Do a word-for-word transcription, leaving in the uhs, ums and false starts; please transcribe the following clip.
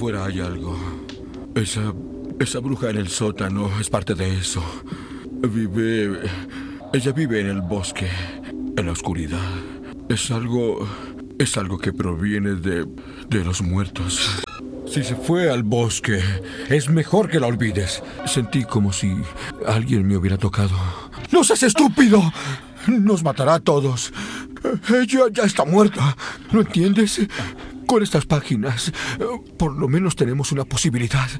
afuera hay algo. Esa... esa bruja en el sótano es parte de eso. Vive... ella vive en el bosque, en la oscuridad. Es algo... es algo que proviene de... de los muertos. Si se fue al bosque, es mejor que la olvides. Sentí como si alguien me hubiera tocado. ¡No seas estúpido! Nos matará a todos. Ella ya está muerta. ¿No entiendes? Con estas páginas, por lo menos tenemos una posibilidad.